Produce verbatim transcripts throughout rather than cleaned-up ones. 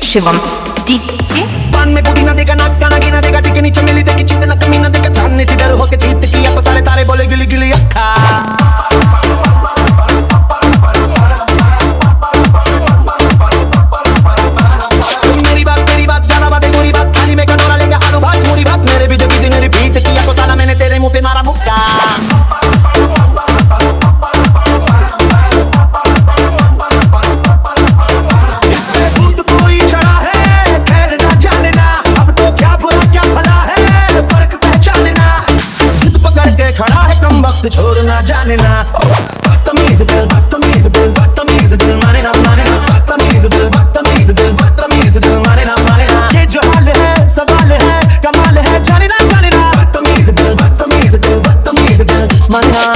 Shivam DJ. पान में पुदीना देगा, नाक गाना गिना देगा, चिकनी चमेली देगी, चिकना कमीना देगा, जानने से डर होके चीत किया तो सारे तारे बोले गिली गिली अक्खा। मेरी बात तेरी बात ज्यादा बातें पूरी बात, थाली में कटोरा लेके आलू भात पूरी बात, मेरे भी जब किसी ने रिपीट किया तो साला मैंने तेरे मुंह पे मारा मुक्का। खड़ा है कम वक्त छोड़ना जाने ना, बदतमीज दिल बदतमीज दिल बदतमीज दिल माने ना माने ना, बदतमीज दिल बदतमीज दिल बदतमीज दिल माने ना माने ना। ये जो हाल है सवाल है कमाल है जाने ना जाने ना, बदतमीज दिल बदतमीज दिल बदतमीज दिल माने ना।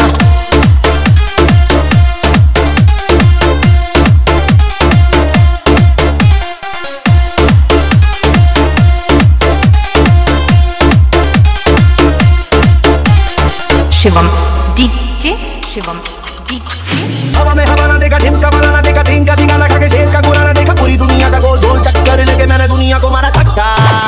शिवम डीजे। शिवम डीजे। हवा में हवा ना देखा, ढिमका वाला ना देखा, ढींका ढींगा लगा के शेर का गोला ना देखा, पूरी दुनिया का गोल गोल चक्कर लेके मैंने दुनिया को मारा धक्का।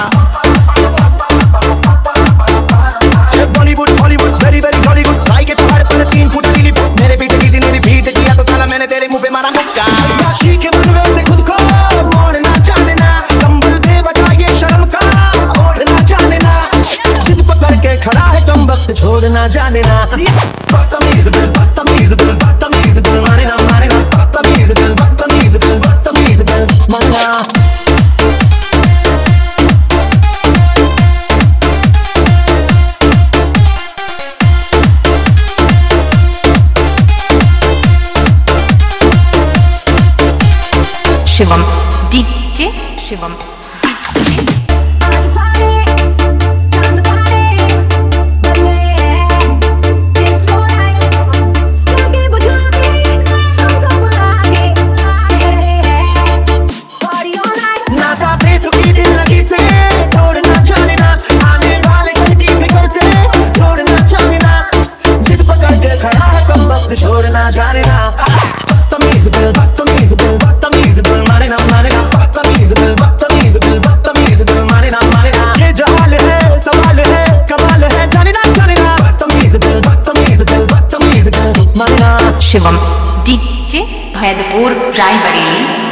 Bollywood Hollywood very very Bollywood, भाई के पहाड़ पर तीन फुट नीली फुट, मेरे पीछे किसी ने रिपीट किया तो साला मैंने तेरे मुंह पे मारा मुक्का। याशी के बनवे से खुद को मोड़ना जाने ना, कंबल दे बचा ये शर्म का ओढ़ना जाने ना, जिद पकड़ के खड़ा है कम वक्त छोड़ना जाने ना। बदतमीज दिल बदतमीज दिल बदतमीज दिल माने ना माने ना, बदतमीज दिल बदतमीज दिल बदतमीज दिल माने ना। शिवम डीजे। शिवम छोड़ना जाने ना, बदतमीज दिल बदतमीज दिल बदतमीज दिल माने ना माने ना, बदतमीज दिल बदतमीज दिल बदतमीज दिल माने ना माने ना। ये जो हाल है सवाल है कमाल है जाने ना जाने ना, बदतमीज दिल बदतमीज दिल बदतमीज दिल माने ना। शिवम डीजे भैदपुर रायबरेली।